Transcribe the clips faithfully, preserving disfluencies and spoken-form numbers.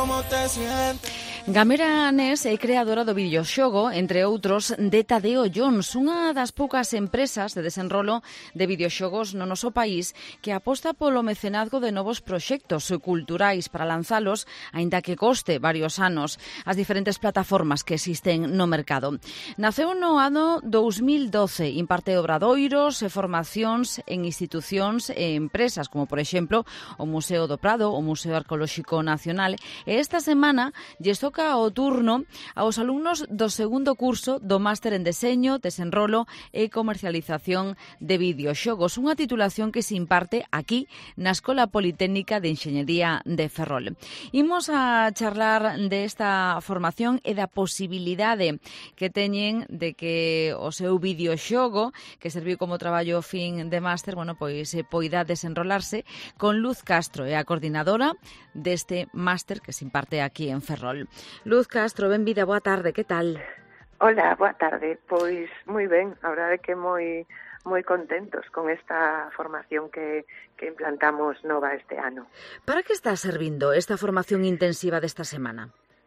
cómo te sientes. Gamera Nes é creadora do videoxogo, entre outros, de Tadeo Jones, unha das poucas empresas de desenrolo de videoxogos no noso país que aposta polo mecenazgo de novos proxectos culturais para lanzalos, aínda que coste varios anos, as diferentes plataformas que existen no mercado. Naceu no ano dous mil doce, imparte obradoiros e formacións en institucións e empresas, como por exemplo o Museo do Prado, o Museo Arqueolóxico Nacional, e esta semana lles toca o turno aos alumnos do segundo curso do Máster en Deseño, Desenrolo e Comercialización de Videoxogos, unha titulación que se imparte aquí na Escola Politécnica de Enxeñería de Ferrol. Imos a charlar desta formación e da posibilidade que teñen de que o seu videoxogo, que serviu como traballo fin de máster, bueno, pois poida desenrolarse con Luz Castro, é a coordinadora deste máster que se imparte aquí en Ferrol. Luz Castro, benvida, boa tarde, que tal? Hola, boa tarde. Pois moi ben, a verdade é que moi moi contentos con esta formación que, que implantamos nova este ano. Para que está servindo esta formación intensiva desta semana?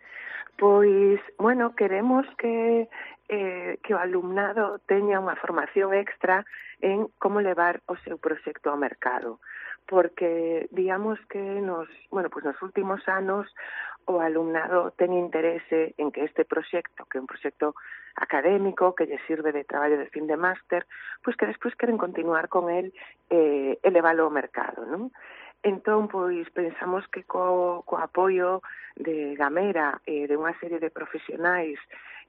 Pois, bueno, queremos que eh, que o alumnado teña unha formación extra en como levar o seu proxecto ao mercado, porque digamos que nos, bueno, pues nos últimos anos o alumnado ten interese en que este proxecto, que é un proxecto académico, que lle sirve de traballo de fin de máster, pois que despois queren continuar con el eh, e leválo ao mercado, non? Entón, pois, pensamos que co, co apoio de Gamera e eh, de unha serie de profesionais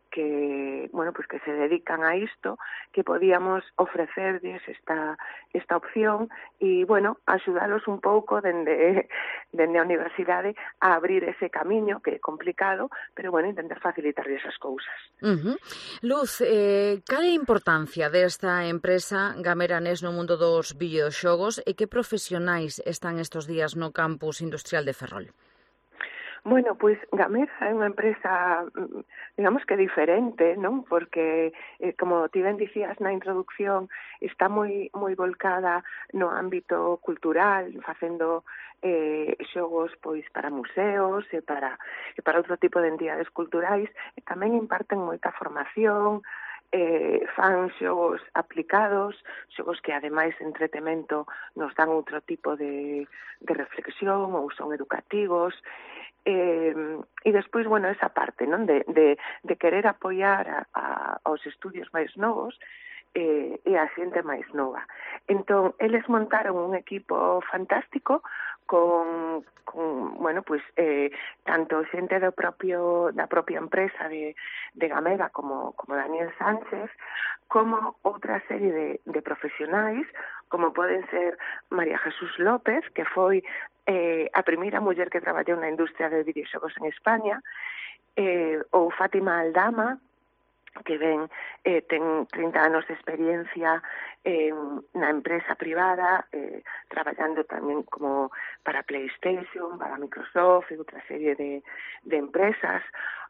que, bueno, pues que se dedican a isto, que podíamos ofrecerles esta esta opción e, bueno, axudalos un pouco dende, dende a universidade a abrir ese camiño que é complicado, pero, bueno, intentar facilitarles esas cousas. Uh-huh. Luz, eh, cal é a importancia desta empresa Gamera Nes no mundo dos videoxogos e que profesionais están estes días no campus industrial de Ferrol? Bueno, pois Gamera é unha empresa, digamos que diferente, non? Porque, eh, como ti ben dicías na introducción, está moi moi volcada no ámbito cultural, facendo eh, xogos pois para museos e para e para outro tipo de entidades culturais, e tamén imparten moita formación, eh, fan xogos aplicados, xogos que ademais de entretemento nos dan outro tipo de, de reflexión ou son educativos. Eh, e despois, bueno, esa parte, non, de, de, de querer apoiar a, a, aos estudios máis novos eh, e a xente máis nova. Entón, eles montaron un equipo fantástico con, con bueno, pues, eh, tanto xente do propio, da propia empresa de, de Gamera como, como Daniel Sánchez, como outra serie de, de profesionais, como poden ser María Jesús López, que foi eh, a primeira muller que traballou na industria de videoxogos en España, eh, ou Fátima Aldama, que ven, eh, ten trinta anos de experiencia eh, na empresa privada, eh, traballando tamén como para PlayStation, para Microsoft e outra serie de, de empresas,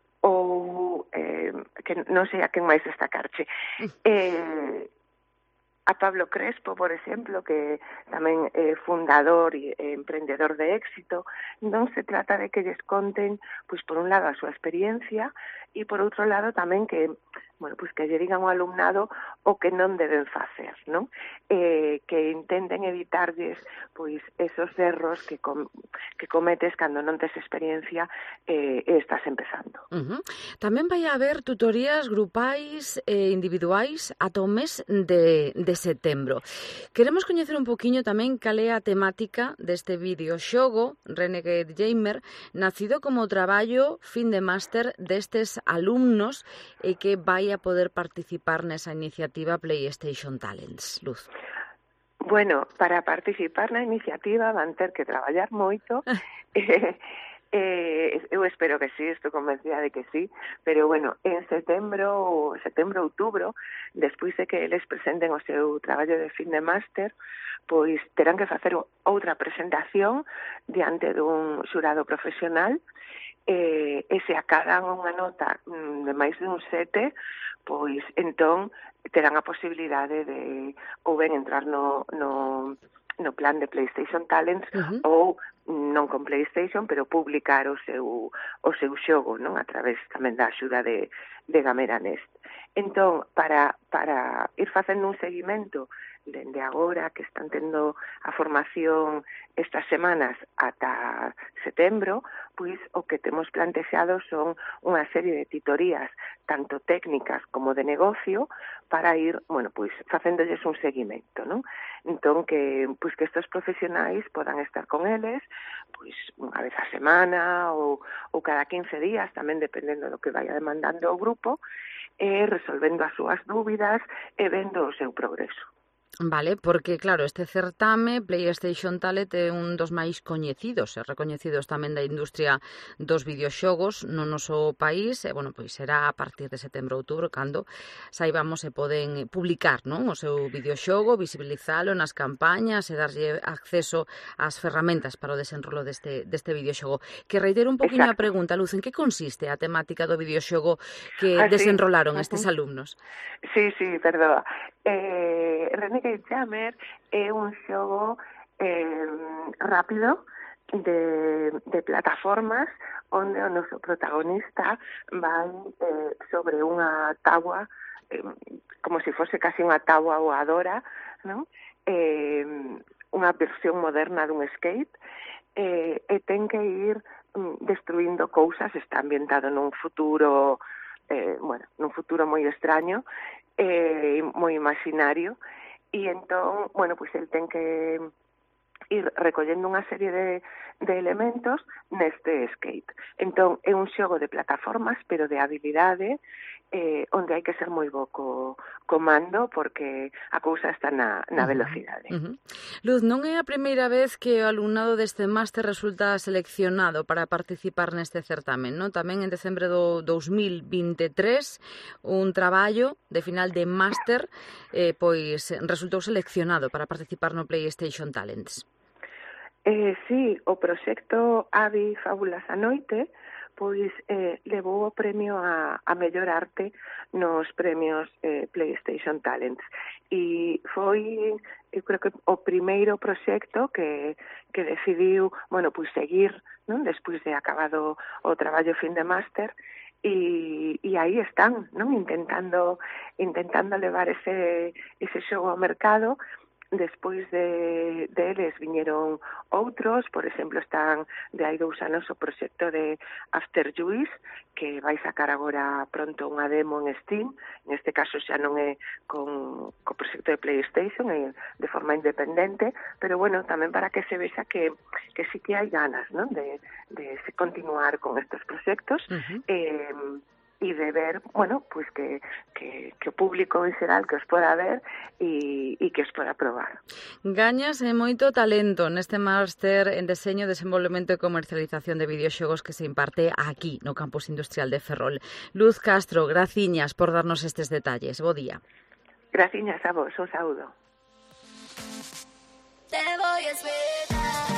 ou eh, que non sei a quen máis destacarche. Eh, a Pablo Crespo, por exemplo, que tamén é fundador e emprendedor de éxito. Non se trata de que lles conten, pois, por un lado, a súa experiencia e, por outro lado, tamén que, bueno, pois, que lle digan ao alumnado o que non deben facer, non? Eh, que intenten evitarlles, pois, esos erros que, com, que cometes cando non tes experiencia eh, e estás empezando. Uh-huh. Tamén vai haber tutorías grupais e individuais ata o mes de, de setembro. Queremos coñecer un poquinho tamén cal é a temática deste videoxogo Renegade Gamer, nacido como traballo fin de máster destes alumnos e que vai a poder participar nesa iniciativa PlayStation Talents. Luz. Bueno, para participar na iniciativa van ter que traballar moito. eh, Eh, eu espero que sí, estou convencida de que sí, pero bueno, en setembro, setembro, outubro, despois de que eles presenten o seu traballo de fin de máster, pois terán que facer outra presentación diante dun xurado profesional, eh, e se acadan unha nota de máis de un sete, pois entón terán a posibilidade de ou ben entrar no, no no plan de PlayStation Talents uh-huh. ou non con PlayStation, pero publicar o seu o seu xogo, non, a través tamén da axuda de de Gamera Nest. Entón, para para ir facendo un seguimento dende agora que están tendo a formación estas semanas ata setembro, pois o que temos plantexado son unha serie de titorías tanto técnicas como de negocio para ir, bueno, pois facéndolles un seguimento, non? Entón que pois que estes profesionais podan estar con eles, pois unha vez a semana ou ou cada quince días, tamén dependendo do que vaya demandando o grupo, e resolvendo as súas dúbidas e vendo o seu progreso. Vale, porque claro, este certame PlayStation Talent é un dos máis coñecidos e recoñecidos tamén da industria dos videoxogos no noso país e, bueno, pois será a partir de setembro ou outubro cando saibamos se poden publicar, non, o seu videoxogo, visibilizalo nas campañas e darlle acceso ás ferramentas para o desenrolo deste, deste videoxogo. Que reitero un poquinho a pregunta, Luz, en que consiste a temática do videoxogo que ah, desenrolaron sí. estes uh-huh. alumnos? Sí, sí, perdoa. Eh, Renegade Jammer é un xogo eh, rápido de, de plataformas onde o noso protagonista vai eh, sobre unha táboa eh, como se fose casi unha táboa voadora, non? Eh, unha versión moderna dun skate eh, e ten que ir mm, destruindo cousas. Está ambientado nun futuro eh, bueno, nun futuro moi extraño eh, moi imaginario, e entón, bueno, pois el ten que ir recollendo unha serie de, de elementos neste skate. Entón, é un xogo de plataformas, pero de habilidade, eh, onde hai que ser moi bo co comando, porque a cousa está na, na velocidade. Uh-huh. Luz, non é a primeira vez que o alumnado deste máster resulta seleccionado para participar neste certamen, non? Tamén en decembro do dous mil vinte e tres, un traballo de final de máster eh, pois resultou seleccionado para participar no PlayStation Talents. Eh, sí, o proxecto Avi Fábulas a Noite pois eh, levou o premio a, a mellor arte nos premios eh, PlayStation Talents. E foi, eu creo que o primeiro proxecto que, que decidiu, bueno, pois seguir, non? Despois de acabado o traballo fin de máster, e, e aí están, non? Intentando, intentando levar ese, ese xogo ao mercado. Despois de, de eles viñeron outros, por exemplo, están de hai dous anos o proxecto de After Juice, que vai sacar agora pronto unha demo en Steam, neste caso xa non é con co proxecto de PlayStation, é de forma independente, pero bueno, tamén para que se vexa que, que sí que hai ganas, non? De, de continuar con estes proxectos, uh-huh. eh, e de ver, bueno, pues que, que, que o público en xeral que os poda ver e, e que os poda probar. Gañas e moito talento neste máster en deseño, desenvolvemento e comercialización de videoxogos que se imparte aquí, no campus industrial de Ferrol. Luz Castro, graciñas por darnos estes detalles. Bo día. Graciñas a vos, un saúdo. Te voy a esperar.